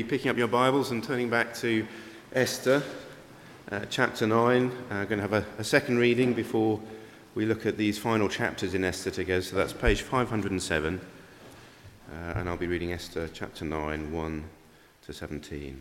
be picking up your Bibles and turning back to Esther, chapter 9. We're going to have a second reading before we look at these final chapters in Esther together. So that's page 507, and I'll be reading Esther chapter 9, 1 to 17.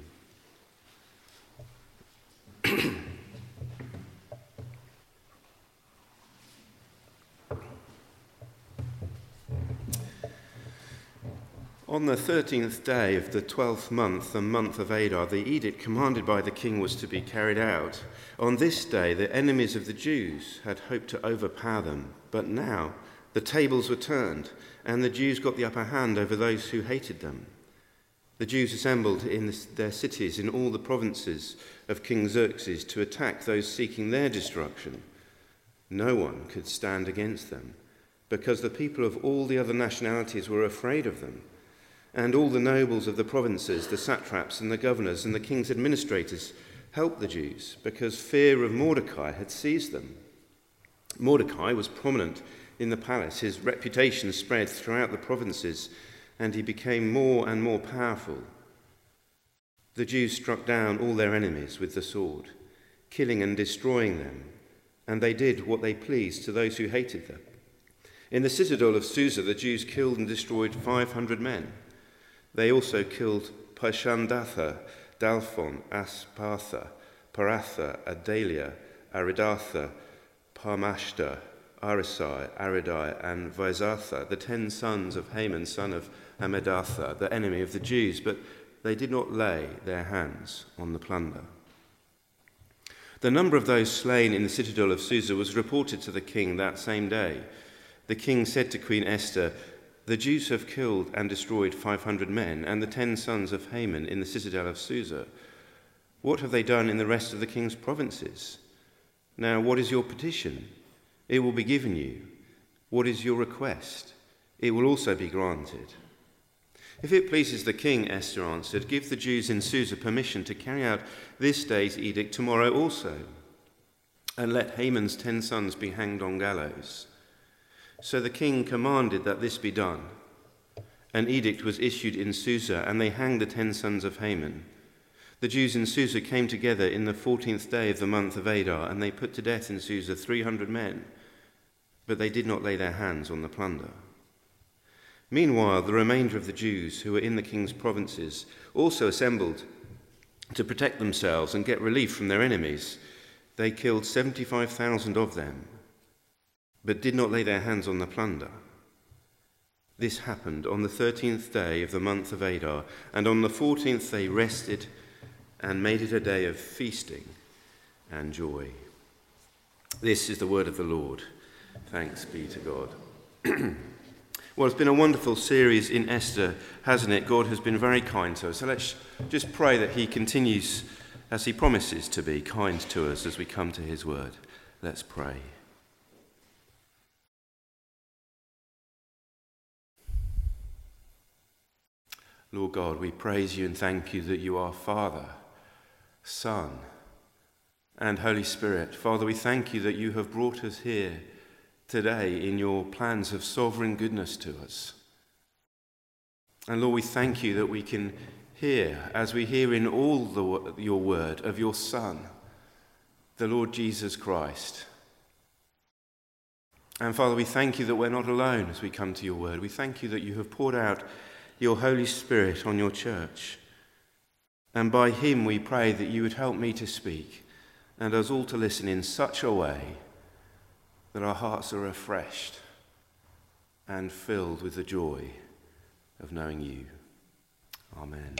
On the 13th day of the 12th month, the month of Adar, the edict commanded by the king was to be carried out. On this day, the enemies of the Jews had hoped to overpower them, but now the tables were turned, and the Jews got the upper hand over those who hated them. The Jews assembled in their cities in all the provinces of King Xerxes to attack those seeking their destruction. No one could stand against them, because the people of all the other nationalities were afraid of them. And all the nobles of the provinces, the satraps and the governors and the king's administrators helped the Jews because fear of Mordecai had seized them. Mordecai was prominent in the palace. His reputation spread throughout the provinces and he became more and more powerful. The Jews struck down all their enemies with the sword, killing and destroying them, and they did what they pleased to those who hated them. In the citadel of Susa, the Jews killed and destroyed 500 men. They also killed Parshandatha, Dalphon, Aspartha, Paratha, Adalia, Aridatha, Parmashta, Arisai, Aridai, and Vaizatha, the 10 sons of Haman, son of Hammedatha, the enemy of the Jews, but they did not lay their hands on the plunder. The number of those slain in the citadel of Susa was reported to the king that same day. The king said to Queen Esther, "The Jews have killed and destroyed 500 men and the 10 sons of Haman in the citadel of Susa. What have they done in the rest of the king's provinces? Now, what is your petition? It will be given you. What is your request? It will also be granted." "If it pleases the king," Esther answered, "give the Jews in Susa permission to carry out this day's edict tomorrow also, and let Haman's 10 sons be hanged on gallows." So the king commanded that this be done. An edict was issued in Susa, and they hanged the 10 sons of Haman. The Jews in Susa came together in the 14th day of the month of Adar, and they put to death in Susa 300 men, but they did not lay their hands on the plunder. Meanwhile, the remainder of the Jews who were in the king's provinces also assembled to protect themselves and get relief from their enemies. They killed 75,000 of them, but did not lay their hands on the plunder. This happened on the 13th day of the month of Adar, and on the 14th they rested and made it a day of feasting and joy. This is the word of the Lord. Thanks be to God. Well, it's been a wonderful series in Esther, hasn't it? God has been very kind to us. So let's just pray that he continues, as he promises to be, kind to us as we come to his word. Let's pray. Lord God, we praise you and thank you that you are Father, Son, and Holy Spirit. Father, we thank you that you have brought us here today in your plans of sovereign goodness to us. And Lord, we thank you that we can hear, as we hear in all your word, of your Son, the Lord Jesus Christ. And Father, we thank you that we're not alone as we come to your word. We thank you that you have poured out your Holy Spirit on your church. And by him we pray that you would help me to speak and us all to listen in such a way that our hearts are refreshed and filled with the joy of knowing you. Amen.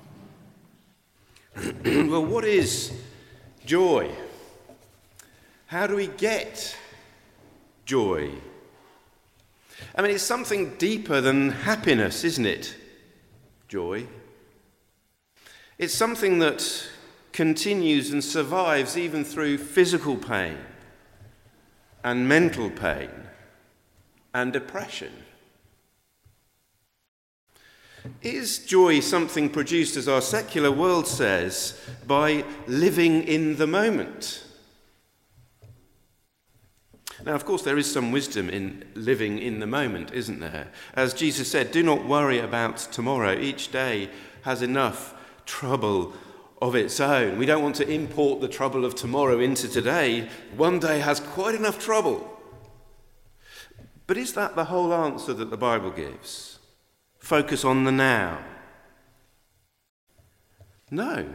Well, what is joy? How do we get joy? I mean, it's something deeper than happiness, isn't it? Joy. It's something that continues and survives even through physical pain and mental pain and depression. Is joy something produced, as our secular world says, by living in the moment? Now, of course, there is some wisdom in living in the moment, isn't there? As Jesus said, do not worry about tomorrow. Each day has enough trouble of its own. We don't want to import the trouble of tomorrow into today. One day has quite enough trouble. But is that the whole answer that the Bible gives? Focus on the now? No.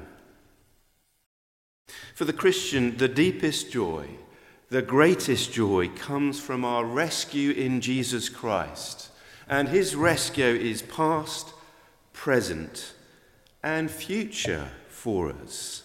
For the Christian, the deepest joy, the greatest joy comes from our rescue in Jesus Christ. And his rescue is past, present, and future for us.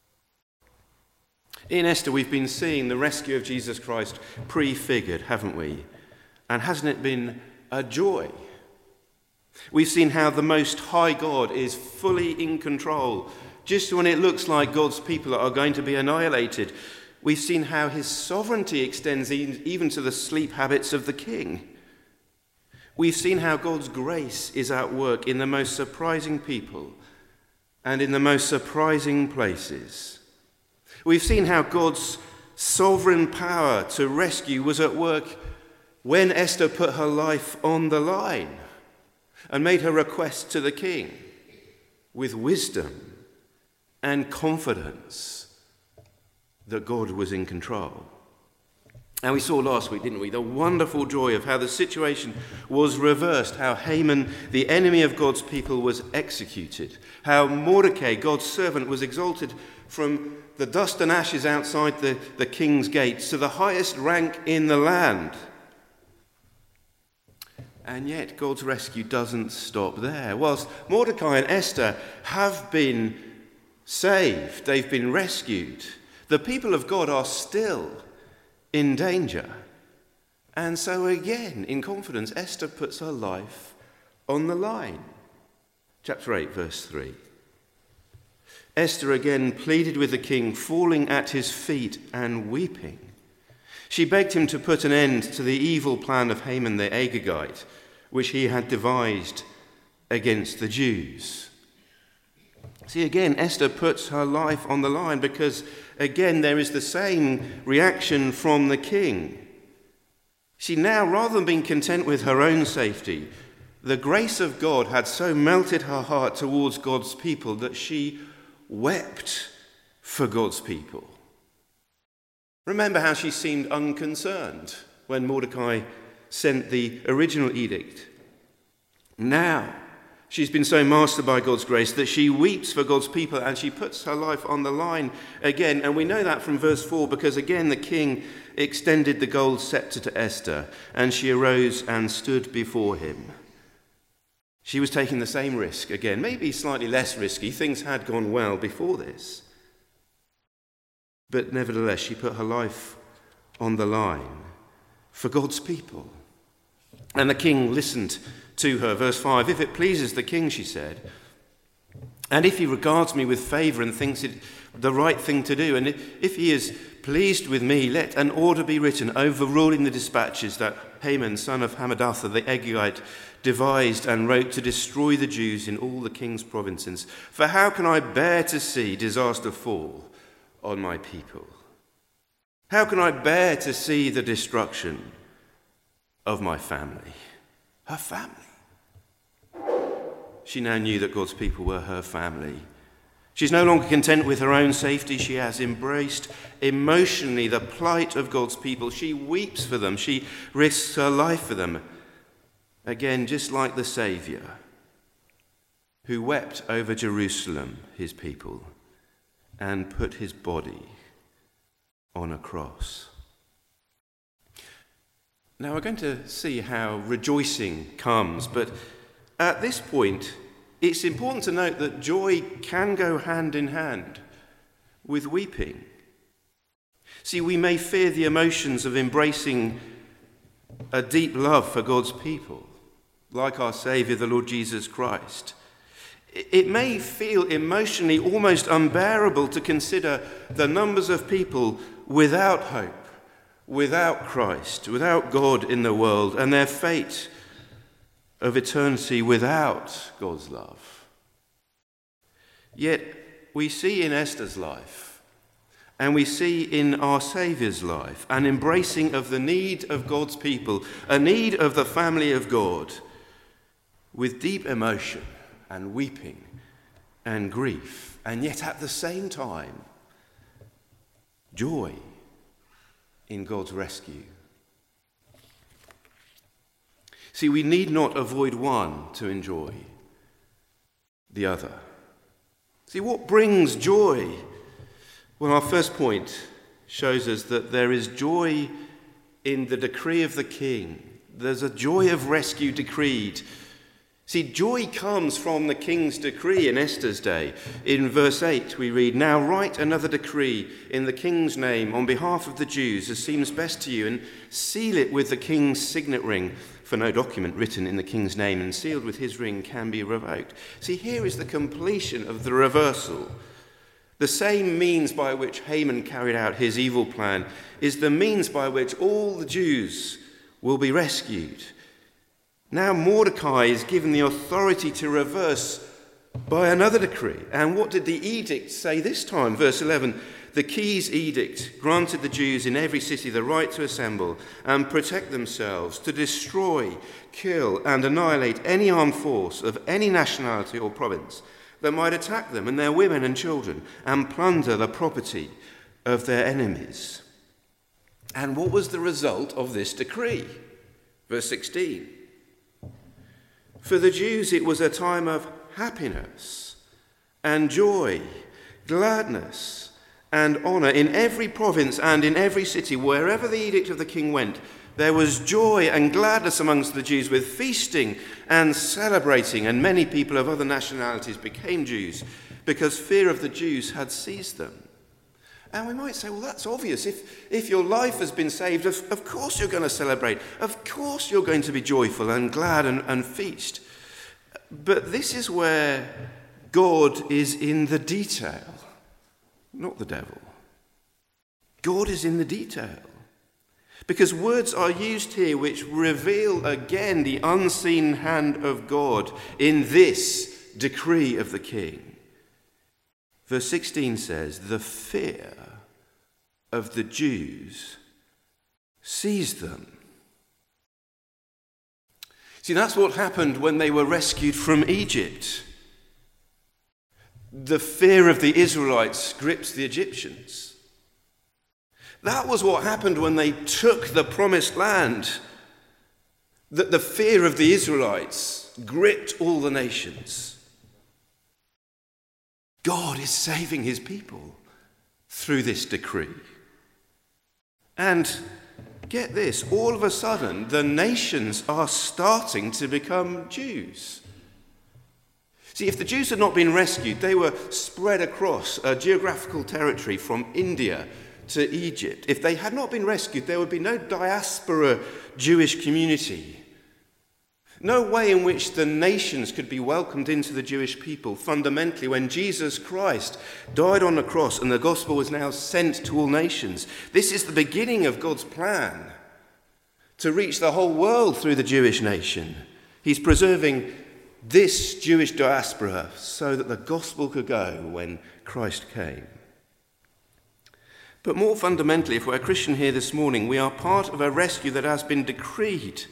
In Esther, we've been seeing the rescue of Jesus Christ prefigured, haven't we? And hasn't it been a joy? We've seen how the Most High God is fully in control. Just when it looks like God's people are going to be annihilated, we've seen how his sovereignty extends even to the sleep habits of the king. We've seen how God's grace is at work in the most surprising people and in the most surprising places. We've seen how God's sovereign power to rescue was at work when Esther put her life on the line and made her request to the king with wisdom and confidence that God was in control. And we saw last week, didn't we, the wonderful joy of how the situation was reversed, how Haman, the enemy of God's people, was executed, how Mordecai, God's servant, was exalted from the dust and ashes outside the king's gates to the highest rank in the land. And yet God's rescue doesn't stop there. Whilst Mordecai and Esther have been saved, they've been rescued, the people of God are still in danger. And so again, in confidence, Esther puts her life on the line. Chapter 8, verse 3. Esther again pleaded with the king, falling at his feet and weeping. She begged him to put an end to the evil plan of Haman the Agagite, which he had devised against the Jews. See, again, Esther puts her life on the line because, again, there is the same reaction from the king. See, now, rather than being content with her own safety, the grace of God had so melted her heart towards God's people that she wept for God's people. Remember how she seemed unconcerned when Mordecai sent the original edict. Now, she's been so mastered by God's grace that she weeps for God's people and she puts her life on the line again. And we know that from verse 4 because again the king extended the gold scepter to Esther and she arose and stood before him. She was taking the same risk again, maybe slightly less risky. Things had gone well before this. But nevertheless, she put her life on the line for God's people. And the king listened to her. Verse 5, if it pleases the king, she said, and if he regards me with favour and thinks it the right thing to do, and if he is pleased with me, let an order be written overruling the dispatches that Haman, son of Hammedatha, the Agagite, devised and wrote to destroy the Jews in all the king's provinces. For how can I bear to see disaster fall on my people? How can I bear to see the destruction of my family? Her family. She now knew that God's people were her family. She's no longer content with her own safety. She has embraced emotionally the plight of God's people. She weeps for them. She risks her life for them. Again, just like the Saviour, who wept over Jerusalem, his people, and put his body on a cross. Now we're going to see how rejoicing comes, but at this point, it's important to note that joy can go hand in hand with weeping. See, we may fear the emotions of embracing a deep love for God's people, like our Saviour, the Lord Jesus Christ. It may feel emotionally almost unbearable to consider the numbers of people without hope, without Christ, without God in the world, and their fate of eternity without God's love. Yet we see in Esther's life, and we see in our Saviour's life, an embracing of the need of God's people, a need of the family of God, with deep emotion and weeping and grief, and yet at the same time, joy in God's rescue. See, we need not avoid one to enjoy the other. See, what brings joy? Well, our first point shows us that there is joy in the decree of the king. There's a joy of rescue decreed. See, joy comes from the king's decree in Esther's day. In verse 8 we read, "Now write another decree in the king's name on behalf of the Jews as seems best to you, and seal it with the king's signet ring, for no document written in the king's name and sealed with his ring can be revoked." See, here is the completion of the reversal. The same means by which Haman carried out his evil plan is the means by which all the Jews will be rescued. Now Mordecai is given the authority to reverse by another decree. And what did the edict say this time? Verse 11, "The Keys Edict granted the Jews in every city the right to assemble and protect themselves, to destroy, kill, and annihilate any armed force of any nationality or province that might attack them and their women and children, and plunder the property of their enemies." And what was the result of this decree? Verse 16. "For the Jews it was a time of happiness and joy, gladness and honour in every province and in every city. Wherever the edict of the king went, there was joy and gladness amongst the Jews, with feasting and celebrating, and many people of other nationalities became Jews, because fear of the Jews had seized them." And we might say, well, that's obvious. If your life has been saved, of course you're going to celebrate. Of course you're going to be joyful and glad and feast. But this is where God is in the detail, not the devil. God is in the detail. Because words are used here which reveal again the unseen hand of God in this decree of the king. Verse 16 says, "The fear of the Jews seized them." See, that's what happened when they were rescued from Egypt. The fear of the Israelites gripped the Egyptians. That was what happened when they took the promised land. That the fear of the Israelites gripped all the nations. God is saving his people through this decree. And get this, all of a sudden, the nations are starting to become Jews. See, if the Jews had not been rescued, they were spread across a geographical territory from India to Egypt. If they had not been rescued, there would be no diaspora Jewish community. No way in which the nations could be welcomed into the Jewish people. Fundamentally, when Jesus Christ died on the cross and the gospel was now sent to all nations, this is the beginning of God's plan to reach the whole world through the Jewish nation. He's preserving this Jewish diaspora so that the gospel could go when Christ came. But more fundamentally, if we're a Christian here this morning, we are part of a rescue that has been decreed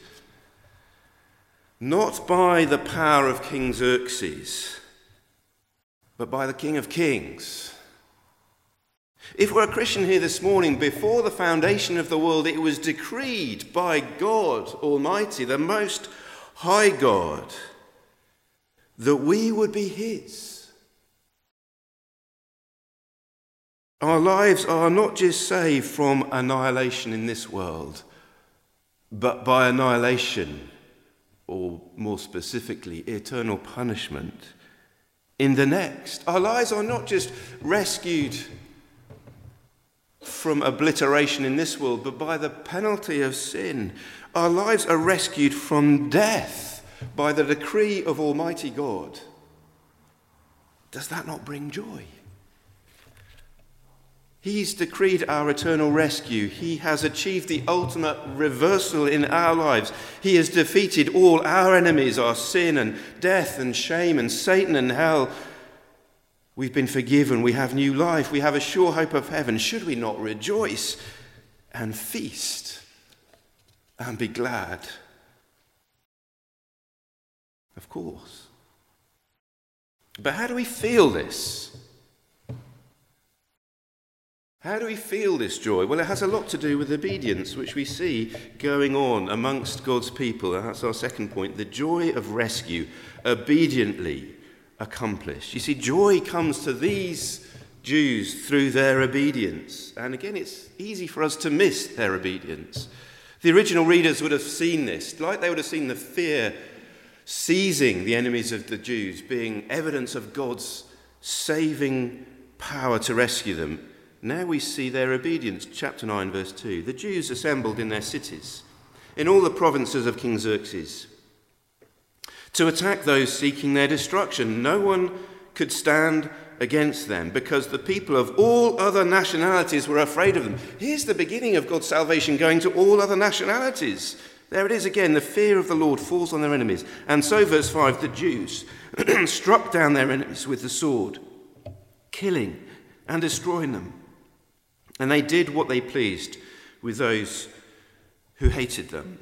not by the power of King Xerxes, but by the King of Kings. If we're a Christian here this morning, before the foundation of the world, it was decreed by God Almighty, the Most High God, that we would be his. Our lives are not just saved from annihilation in this world, but by annihilation, or more specifically, eternal punishment in the next. Our lives are not just rescued from obliteration in this world, but by the penalty of sin. Our lives are rescued from death by the decree of Almighty God. Does that not bring joy? He's decreed our eternal rescue. He has achieved the ultimate reversal in our lives. He has defeated all our enemies, our sin and death and shame and Satan and hell. We've been forgiven. We have new life. We have a sure hope of heaven. Should we not rejoice and feast and be glad? Of course. But how do we feel this? How do we feel this joy? Well, it has a lot to do with obedience, which we see going on amongst God's people. And that's our second point, the joy of rescue, obediently accomplished. You see, joy comes to these Jews through their obedience. And again, it's easy for us to miss their obedience. The original readers would have seen this, like they would have seen the fear seizing the enemies of the Jews, being evidence of God's saving power to rescue them. Now we see their obedience. Chapter 9, verse 2. The Jews assembled in their cities, in all the provinces of King Xerxes, to attack those seeking their destruction. No one could stand against them because the people of all other nationalities were afraid of them. Here's the beginning of God's salvation going to all other nationalities. There it is again. The fear of the Lord falls on their enemies. And so, verse 5, the Jews struck down their enemies with the sword, killing and destroying them. And they did what they pleased with those who hated them.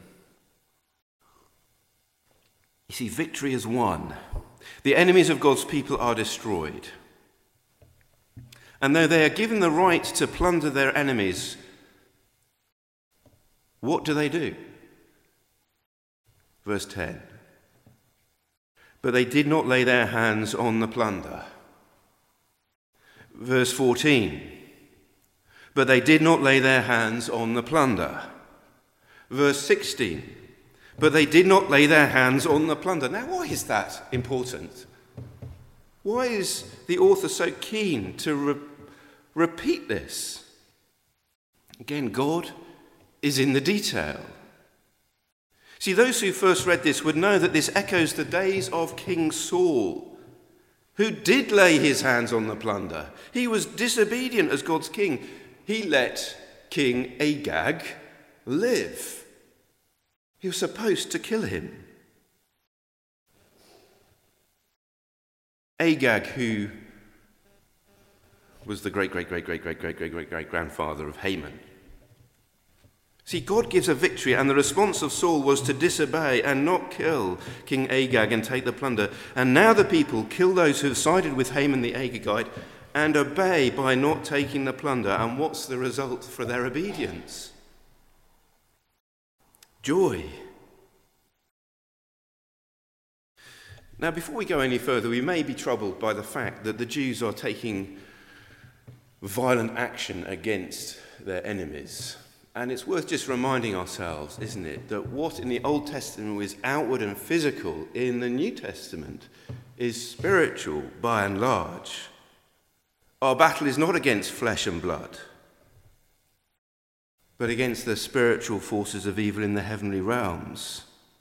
You see, victory is won. The enemies of God's people are destroyed. And though they are given the right to plunder their enemies, what do? Verse 10. But they did not lay their hands on the plunder. Verse 14. But they did not lay their hands on the plunder. Verse 16. But they did not lay their hands on the plunder. Now, why is that important? Why is the author so keen to repeat this? Again, God is in the detail. See, those who first read this would know that this echoes the days of King Saul, who did lay his hands on the plunder. He was disobedient as God's king. He let King Agag live. He was supposed to kill him. Agag, who was the great-great-great-great-great-great-great-great-grandfather of Haman. See, God gives a victory, and the response of Saul was to disobey and not kill King Agag and take the plunder. And now the people kill those who have sided with Haman the Agagite and obey by not taking the plunder. And what's the result for their obedience? Joy. Now, before we go any further, we may be troubled by the fact that the Jews are taking violent action against their enemies. And it's worth just reminding ourselves, isn't it, that what in the Old Testament was outward and physical, in the New Testament is spiritual by and large. Our battle is not against flesh and blood, but against the spiritual forces of evil in the heavenly realms.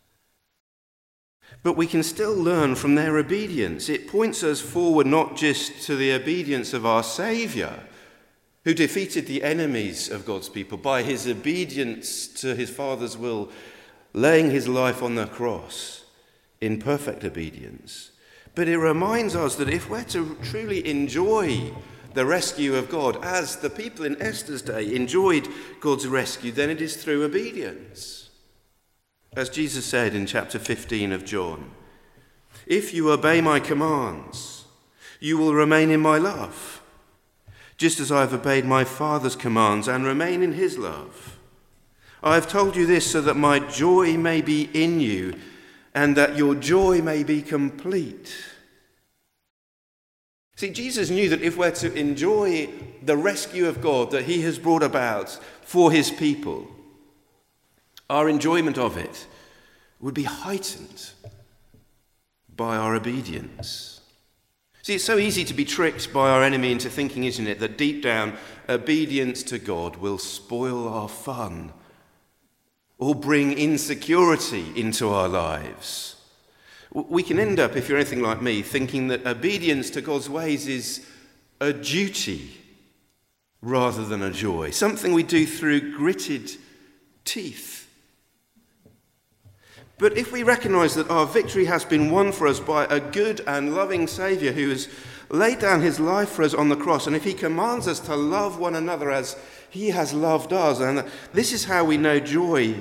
But we can still learn from their obedience. It points us forward not just to the obedience of our Saviour, who defeated the enemies of God's people by his obedience to his Father's will, laying his life on the cross in perfect obedience. But it reminds us that if we're to truly enjoy the rescue of God, as the people in Esther's day enjoyed God's rescue, then it is through obedience. As Jesus said in chapter 15 of John, "If you obey my commands, you will remain in my love, just as I have obeyed my Father's commands and remain in his love. I have told you this so that my joy may be in you and that your joy may be complete." See, Jesus knew that if we're to enjoy the rescue of God that he has brought about for his people, our enjoyment of it would be heightened by our obedience. See, it's so easy to be tricked by our enemy into thinking, isn't it, that deep down, obedience to God will spoil our fun or bring insecurity into our lives. We can end up, if you're anything like me, thinking that obedience to God's ways is a duty rather than a joy, something we do through gritted teeth. But if we recognise that our victory has been won for us by a good and loving Saviour who has laid down his life for us on the cross, and if he commands us to love one another as he has loved us, and this is how we know joy,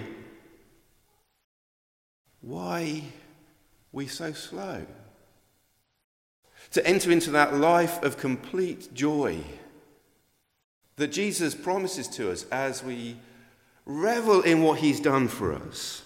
why are we so slow to enter into that life of complete joy that Jesus promises to us as we revel in what he's done for us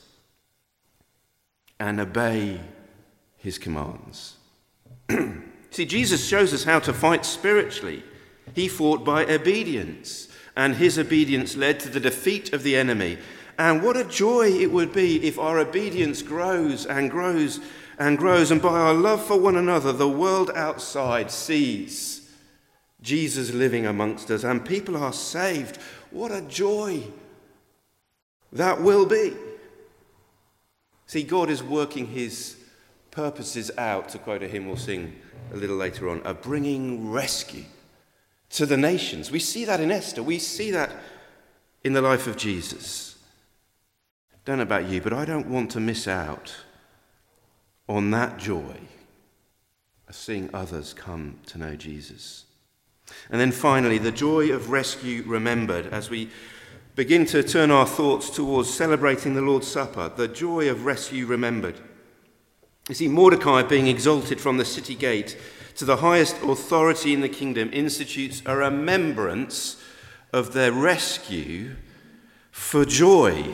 and obey his commands. See, Jesus shows us how to fight spiritually. He fought by obedience, and his obedience led to the defeat of the enemy. And what a joy it would be if our obedience grows and grows and grows, and by our love for one another, the world outside sees Jesus living amongst us, and people are saved. What a joy that will be. See, God is working his purposes out, to quote a hymn we'll sing a little later on, of bringing rescue to the nations. We see that in Esther. We see that in the life of Jesus. Don't know about you, but I don't want to miss out on that joy of seeing others come to know Jesus. And then finally, the joy of rescue remembered as we begin to turn our thoughts towards celebrating the Lord's Supper, the joy of rescue remembered. You see, Mordecai, being exalted from the city gate to the highest authority in the kingdom, institutes a remembrance of their rescue for joy.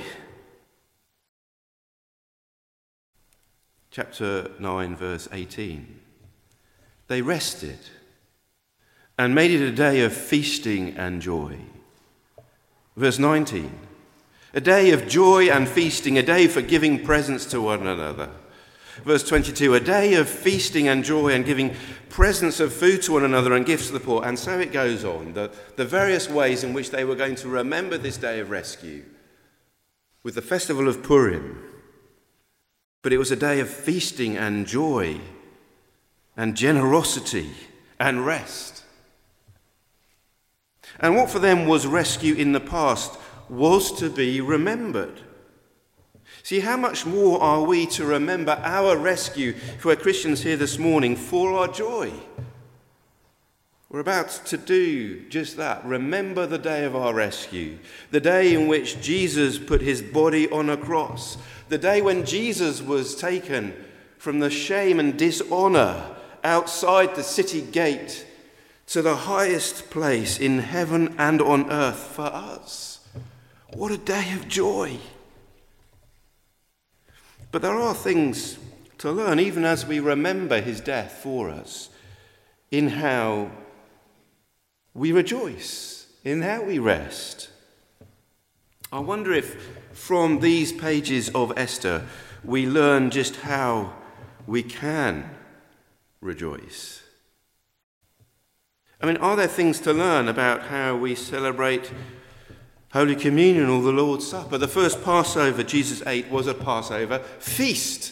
Chapter 9, verse 18. They rested and made it a day of feasting and joy. Verse 19. A day of joy and feasting, a day for giving presents to one another. Verse 22, a day of feasting and joy and giving presents of food to one another and gifts to the poor. And so it goes on, the various ways in which they were going to remember this day of rescue with the festival of Purim. But it was a day of feasting and joy and generosity and rest. And what for them was rescue in the past was to be remembered. See, how much more are we to remember our rescue if we're Christians here this morning for our joy? We're about to do just that. Remember the day of our rescue, the day in which Jesus put his body on a cross, the day when Jesus was taken from the shame and dishonor outside the city gate to the highest place in heaven and on earth for us. What a day of joy. But there are things to learn, even as we remember his death for us, in how we rejoice, in how we rest. I wonder if from these pages of Esther we learn just how we can rejoice. I mean, are there things to learn about how we celebrate Holy Communion or the Lord's Supper? The first Passover Jesus ate was a Passover feast.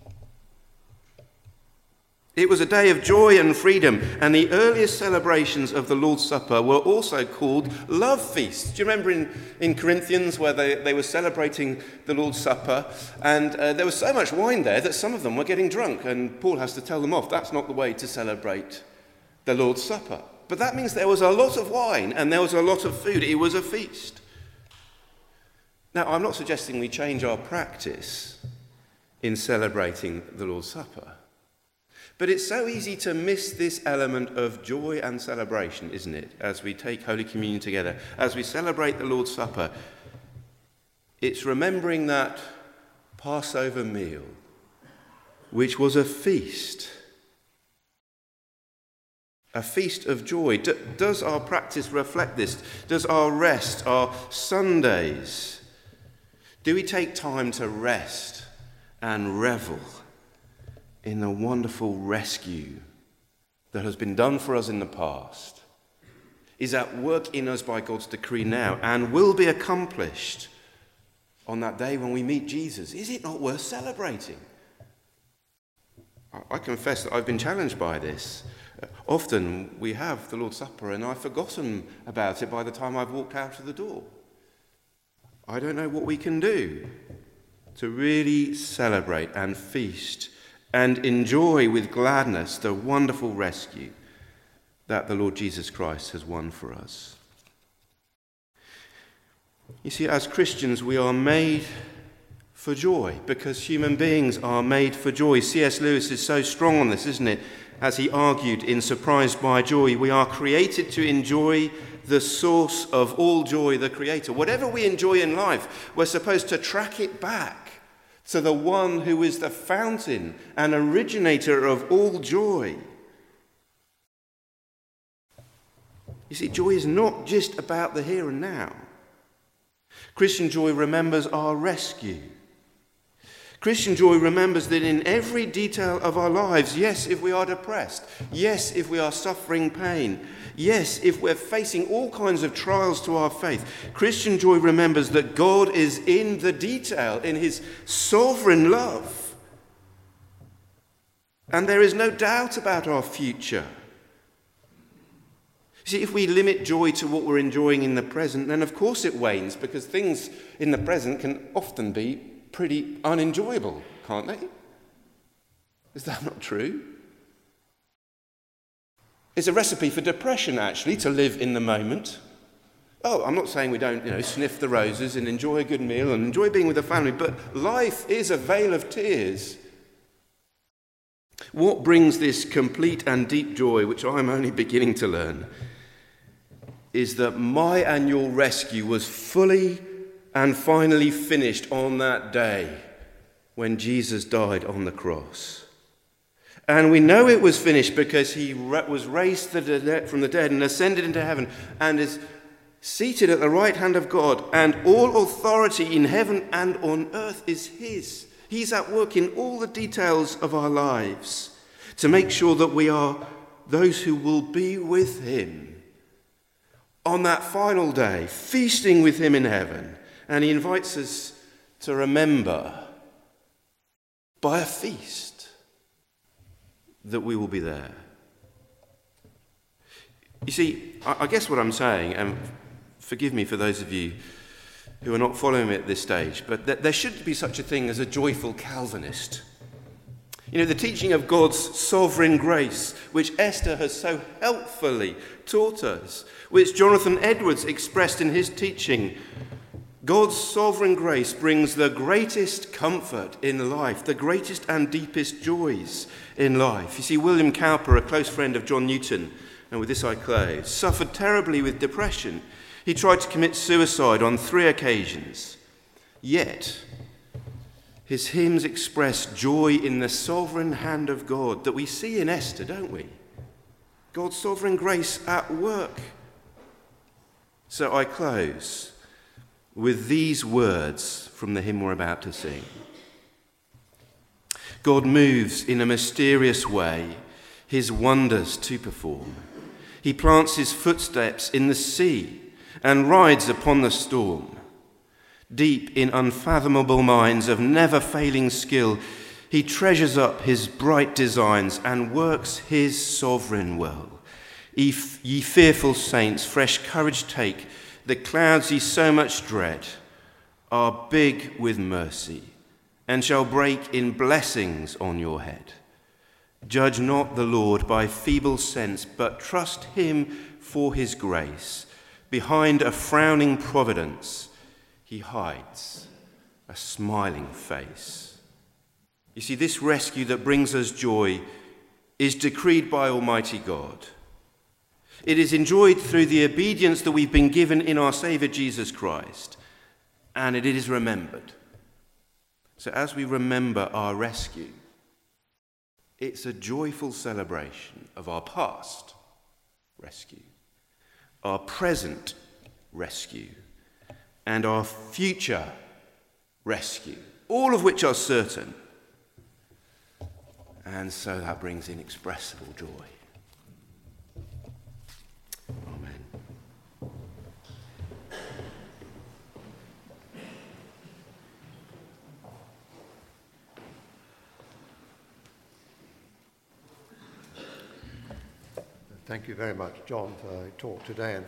It was a day of joy and freedom, and the earliest celebrations of the Lord's Supper were also called love feasts. Do you remember in Corinthians where they were celebrating the Lord's Supper, and there was so much wine there that some of them were getting drunk, and Paul has to tell them off. That's not the way to celebrate the Lord's Supper. But that means there was a lot of wine and there was a lot of food. It was a feast. Now, I'm not suggesting we change our practice in celebrating the Lord's Supper. But it's so easy to miss this element of joy and celebration, isn't it? As we take Holy Communion together, as we celebrate the Lord's Supper, it's remembering that Passover meal, which was a feast of joy. Does our practice reflect this? Does our rest, our Sundays, do we take time to rest and revel in the wonderful rescue that has been done for us in the past, is at work in us by God's decree now, and will be accomplished on that day when we meet Jesus? Is it not worth celebrating? I confess that I've been challenged by this. Often we have the Lord's Supper and I've forgotten about it by the time I've walked out of the door. I don't know what we can do to really celebrate and feast and enjoy with gladness the wonderful rescue that the Lord Jesus Christ has won for us. You see, as Christians, we are made for joy because human beings are made for joy. C.S. Lewis is so strong on this, isn't it? as he argued in Surprised by Joy, we are created to enjoy the source of all joy, the Creator. Whatever we enjoy in life, we're supposed to track it back to the one who is the fountain and originator of all joy. You see, joy is not just about the here and now. Christian joy remembers our rescue. Christian joy remembers that in every detail of our lives, yes, if we are depressed, yes, if we are suffering pain, yes, if we're facing all kinds of trials to our faith, Christian joy remembers that God is in the detail, in his sovereign love. And there is no doubt about our future. See, if we limit joy to what we're enjoying in the present, then of course it wanes, because things in the present can often be pretty unenjoyable, can't they? Is that not true? It's a recipe for depression, actually, to live in the moment. Oh, I'm not saying we don't, sniff the roses and enjoy a good meal and enjoy being with the family, but life is a vale of tears. What brings this complete and deep joy, which I'm only beginning to learn, is that my annual rescue was fully and finally finished on that day when Jesus died on the cross. And we know it was finished because he was raised from the dead and ascended into heaven and is seated at the right hand of God, and all authority in heaven and on earth is his. He's at work in all the details of our lives to make sure that we are those who will be with him on that final day, feasting with him in heaven. And he invites us to remember by a feast that we will be there. You see, I guess what I'm saying, and forgive me for those of you who are not following me at this stage, but there should be such a thing as a joyful Calvinist. The teaching of God's sovereign grace, which Esther has so helpfully taught us, which Jonathan Edwards expressed in his teaching. God's sovereign grace brings the greatest comfort in life, the greatest and deepest joys in life. You see, William Cowper, a close friend of John Newton, and with this I close, suffered terribly with depression. He tried to commit suicide on 3 occasions. Yet, his hymns express joy in the sovereign hand of God that we see in Esther, don't we? God's sovereign grace at work. So I close with these words from the hymn we're about to sing. God moves in a mysterious way his wonders to perform. He plants his footsteps in the sea and rides upon the storm. Deep in unfathomable minds of never-failing skill, he treasures up his bright designs and works his sovereign will. Ye fearful saints, fresh courage take. The clouds ye so much dread are big with mercy and shall break in blessings on your head. Judge not the Lord by feeble sense, but trust him for his grace. Behind a frowning providence, he hides a smiling face. You see, this rescue that brings us joy is decreed by Almighty God. It is enjoyed through the obedience that we've been given in our Saviour Jesus Christ, and it is remembered. So as we remember our rescue, it's a joyful celebration of our past rescue, our present rescue, and our future rescue, all of which are certain. And so that brings inexpressible joy. Amen. Thank you very much, John, for your talk today and